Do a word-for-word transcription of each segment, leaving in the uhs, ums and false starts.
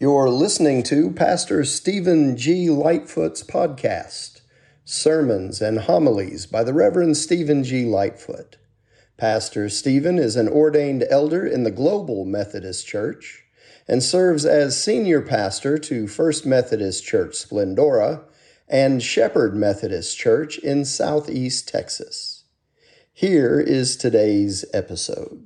You're listening to Pastor Stephen G. Lightfoot's podcast, Sermons and Homilies by the Reverend Stephen G. Lightfoot. Pastor Stephen is an ordained elder in the Global Methodist Church and serves as senior pastor to First Methodist Church Splendora and Shepherd Methodist Church in Southeast Texas. Here is today's episode.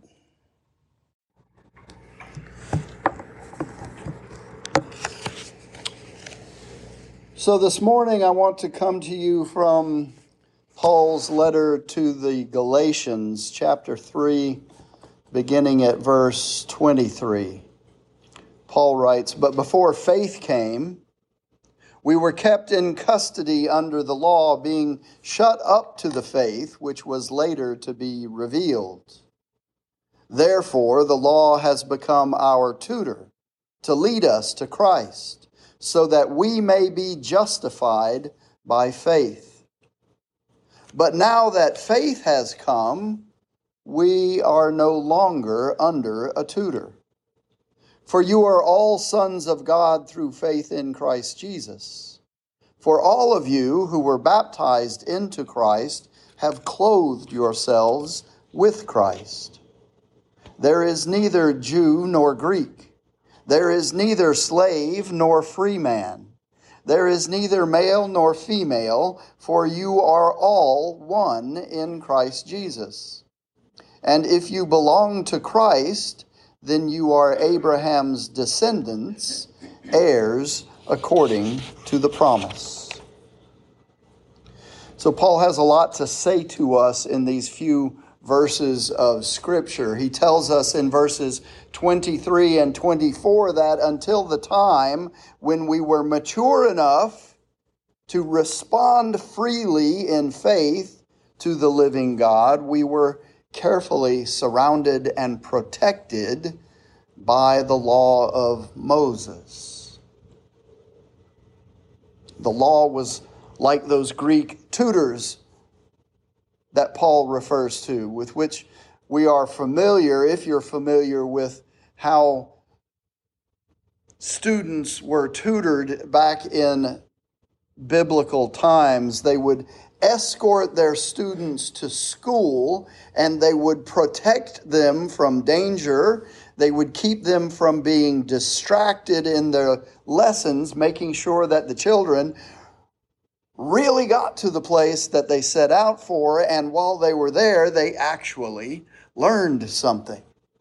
So this morning I want to come to you from Paul's letter to the Galatians, chapter three, beginning at verse twenty-three. Paul writes, "But before faith came, we were kept in custody under the law, being shut up to the faith which was later to be revealed. Therefore the law has become our tutor to lead us to Christ, so that we may be justified by faith. But now that faith has come, we are no longer under a tutor. For you are all sons of God through faith in Christ Jesus. For all of you who were baptized into Christ have clothed yourselves with Christ. There is neither Jew nor Greek. There is neither slave nor free man. There is neither male nor female, for you are all one in Christ Jesus. And if you belong to Christ, then you are Abraham's descendants, heirs according to the promise." So Paul has a lot to say to us in these few verses of Scripture. He tells us in verses twenty-three and twenty-four that until the time when we were mature enough to respond freely in faith to the living God, we were carefully surrounded and protected by the law of Moses. The law was like those Greek tutors that Paul refers to, with which we are familiar, if you're familiar with how students were tutored back in biblical times. They would escort their students to school, and they would protect them from danger. They would keep them from being distracted in their lessons, making sure that the children really got to the place that they set out for, and while they were there, they actually learned something.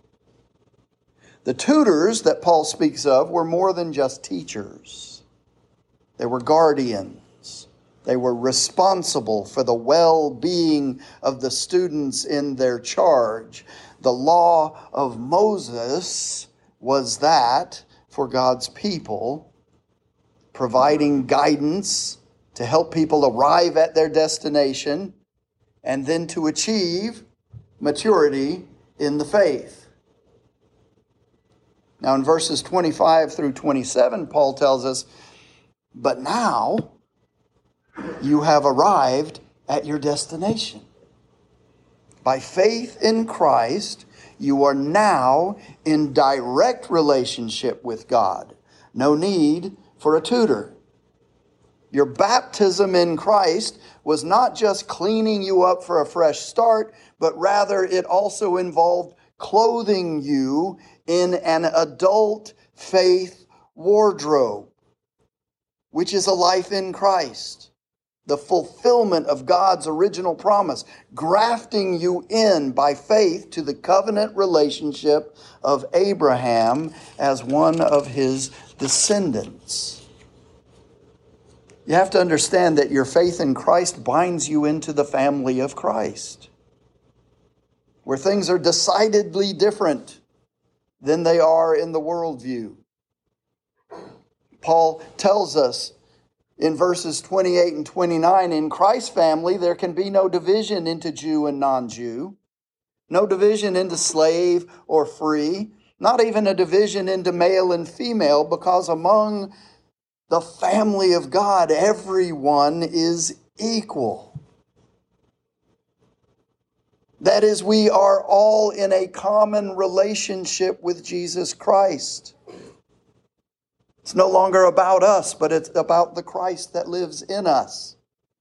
The tutors that Paul speaks of were more than just teachers. They were guardians. They were responsible for the well-being of the students in their charge. The law of Moses was that for God's people, providing guidance to help people arrive at their destination, and then to achieve maturity in the faith. Now in verses twenty-five through twenty-seven, Paul tells us, "But now you have arrived at your destination. By faith in Christ, you are now in direct relationship with God. No need for a tutor. Your baptism in Christ was not just cleaning you up for a fresh start, but rather it also involved clothing you in an adult faith wardrobe, which is a life in Christ, the fulfillment of God's original promise, grafting you in by faith to the covenant relationship of Abraham as one of his descendants." You have to understand that your faith in Christ binds you into the family of Christ, where things are decidedly different than they are in the worldview. Paul tells us in verses twenty-eight and twenty-nine, in Christ's family there can be no division into Jew and non-Jew, no division into slave or free, not even a division into male and female, because among the family of God, everyone is equal. That is, we are all in a common relationship with Jesus Christ. It's no longer about us, but it's about the Christ that lives in us.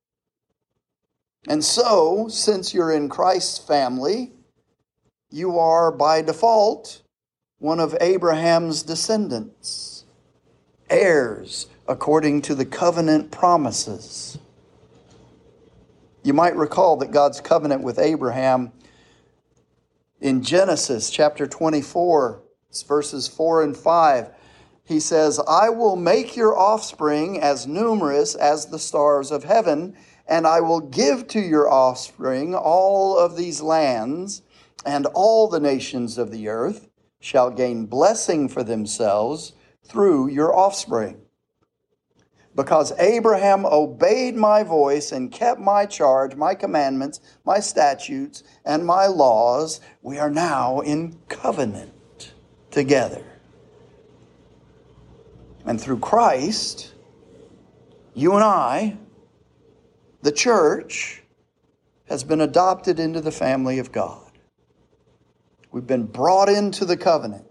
And so, since you're in Christ's family, you are by default one of Abraham's descendants, heirs according to the covenant promises. You might recall that God's covenant with Abraham in Genesis chapter twenty-four, verses four and five, he says, I will make your offspring as numerous as the stars of heaven, and I will give to your offspring all of these lands, and all the nations of the earth shall gain blessing for themselves through your offspring. Because Abraham obeyed my voice and kept my charge, my commandments, my statutes, and my laws, we are now in covenant together. And through Christ, you and I, the church, has been adopted into the family of God. We've been brought into the covenant.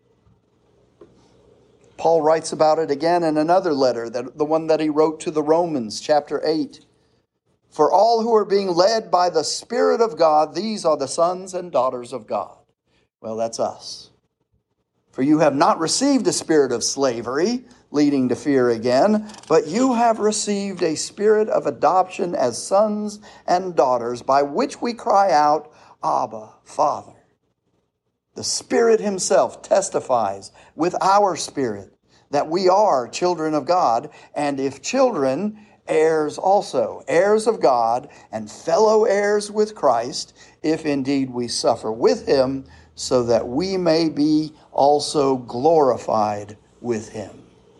Paul writes about it again in another letter, that the one that he wrote to the Romans, chapter eight. For all who are being led by the Spirit of God, these are the sons and daughters of God. Well, that's us. For you have not received a spirit of slavery, leading to fear again, but you have received a spirit of adoption as sons and daughters, by which we cry out, Abba, Father. The Spirit himself testifies with our spirit that we are children of God, and if children, heirs also, heirs of God, and fellow heirs with Christ, if indeed we suffer with him, so that we may be also glorified with him.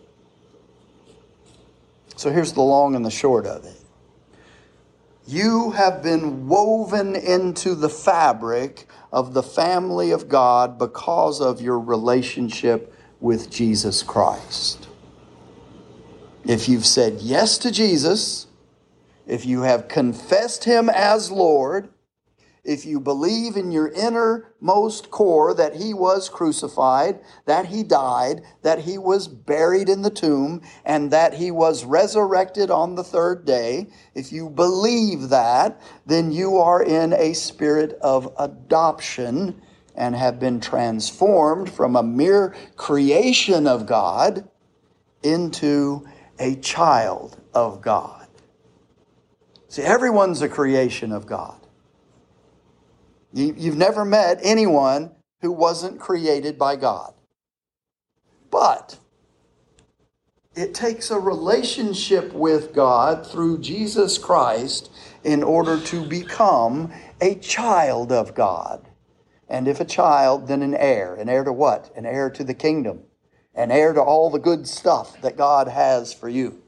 So here's the long and the short of it. You have been woven into the fabric of the family of God because of your relationship with Jesus Christ. If you've said yes to Jesus, if you have confessed him as Lord, if you believe in your innermost core that he was crucified, that he died, that he was buried in the tomb, and that he was resurrected on the third day, if you believe that, then you are in a spirit of adoption and have been transformed from a mere creation of God into a child of God. See, everyone's a creation of God. You've never met anyone who wasn't created by God. But it takes a relationship with God through Jesus Christ in order to become a child of God. And if a child, then an heir. An heir to what? An heir to the kingdom. An heir to all the good stuff that God has for you.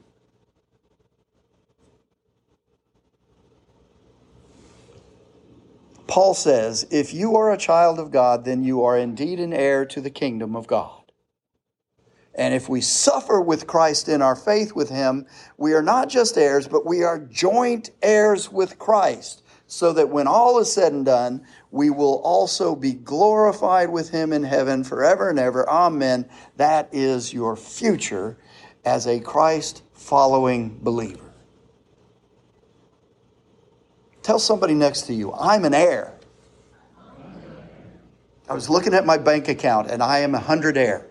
Paul says, if you are a child of God, then you are indeed an heir to the kingdom of God. And if we suffer with Christ in our faith with him, we are not just heirs, but we are joint heirs with Christ, so that when all is said and done, we will also be glorified with him in heaven forever and ever. Amen. That is your future as a Christ-following believer. Tell somebody next to you, I'm an heir. I was looking at my bank account and I am a hundred heir.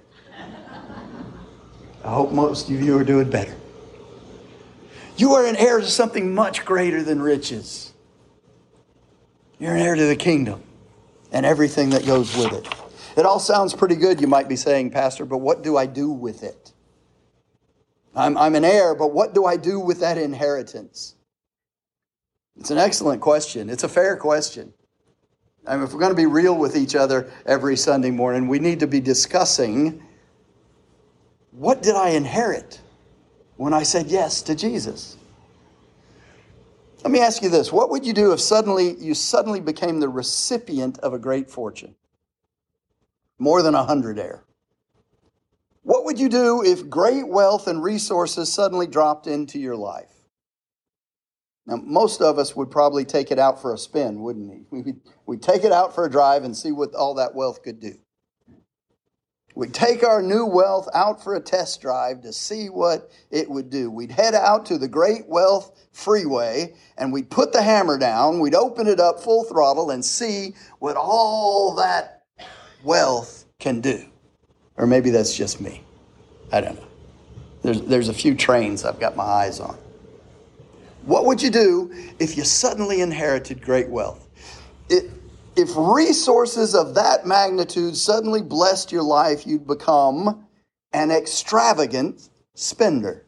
I hope most of you are doing better. You are an heir to something much greater than riches. You're an heir to the kingdom and everything that goes with it. It all sounds pretty good, you might be saying, Pastor, but what do I do with it? I'm, I'm an heir, but what do I do with that inheritance? It's an excellent question. It's a fair question. I mean, if we're going to be real with each other every Sunday morning, we need to be discussing, what did I inherit when I said yes to Jesus? Let me ask you this. What would you do if suddenly you suddenly became the recipient of a great fortune? More than a hundred heir. What would you do if great wealth and resources suddenly dropped into your life? Now, most of us would probably take it out for a spin, wouldn't we? We'd, we'd take it out for a drive and see what all that wealth could do. We'd take our new wealth out for a test drive to see what it would do. We'd head out to the Great Wealth Freeway and we'd put the hammer down. We'd open it up full throttle and see what all that wealth can do. Or maybe that's just me. I don't know. There's, there's a few trains I've got my eyes on. What would you do if you suddenly inherited great wealth? It, if resources of that magnitude suddenly blessed your life, you'd become an extravagant spender.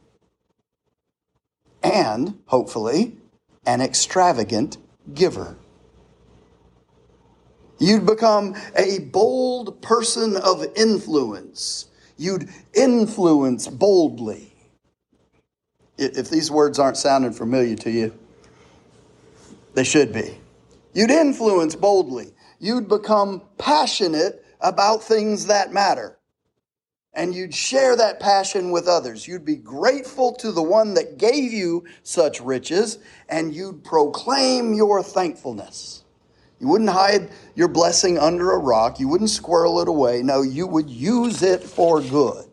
And, hopefully, an extravagant giver. You'd become a bold person of influence. You'd influence boldly. If these words aren't sounding familiar to you, they should be. You'd influence boldly. You'd become passionate about things that matter. And you'd share that passion with others. You'd be grateful to the one that gave you such riches, and you'd proclaim your thankfulness. You wouldn't hide your blessing under a rock. You wouldn't squirrel it away. No, you would use it for good.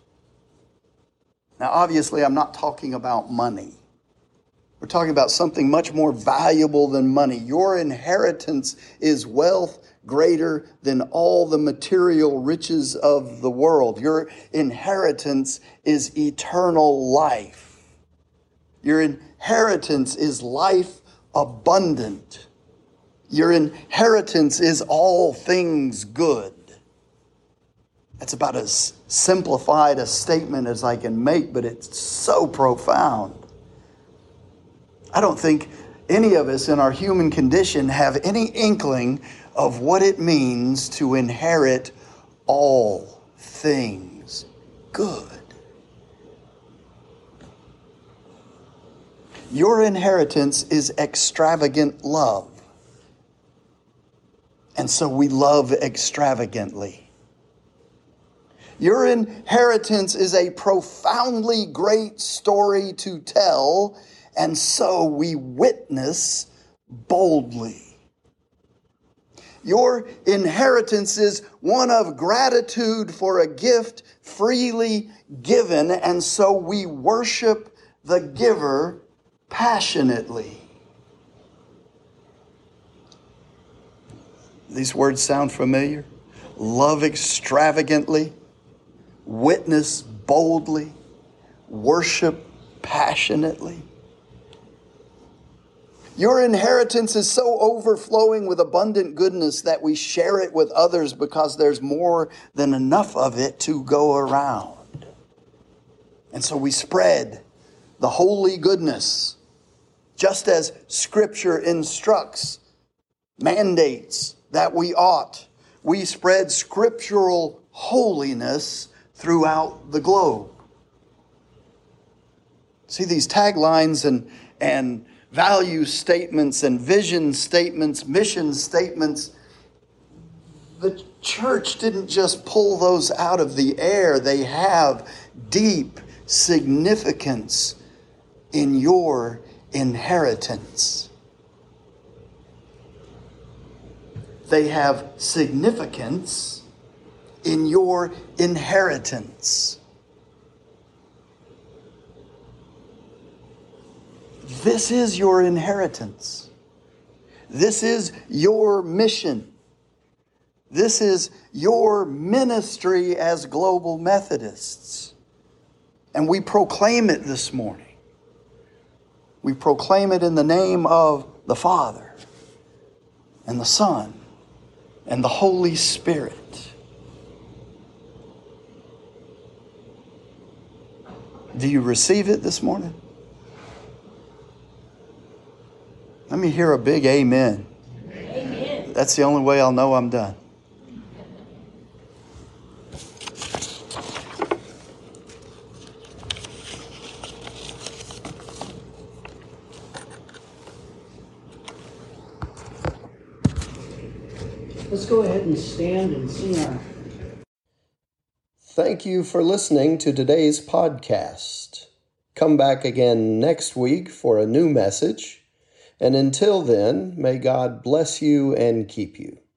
Now, obviously, I'm not talking about money. We're talking about something much more valuable than money. Your inheritance is wealth greater than all the material riches of the world. Your inheritance is eternal life. Your inheritance is life abundant. Your inheritance is all things good. That's about as simplified a statement as I can make, but it's so profound. I don't think any of us in our human condition have any inkling of what it means to inherit all things good. Your inheritance is extravagant love. And so we love extravagantly. Your inheritance is a profoundly great story to tell, and so we witness boldly. Your inheritance is one of gratitude for a gift freely given, and so we worship the giver passionately. These words sound familiar? Love extravagantly, witness boldly, worship passionately. Your inheritance is so overflowing with abundant goodness that we share it with others because there's more than enough of it to go around. And so we spread the holy goodness, just as Scripture instructs, mandates that we ought. We spread scriptural holiness throughout the globe. See, these taglines and, and value statements and vision statements, mission statements, the church didn't just pull those out of the air. They have deep significance in your inheritance. They have significance in your inheritance. This is your inheritance. This is your mission. This is your ministry as Global Methodists. And we proclaim it this morning. We proclaim it in the name of the Father and the Son and the Holy Spirit. Do you receive it this morning? Let me hear a big amen. Amen. That's the only way I'll know I'm done. Let's go ahead and stand and sing our... Thank you for listening to today's podcast. Come back again next week for a new message. And until then, may God bless you and keep you.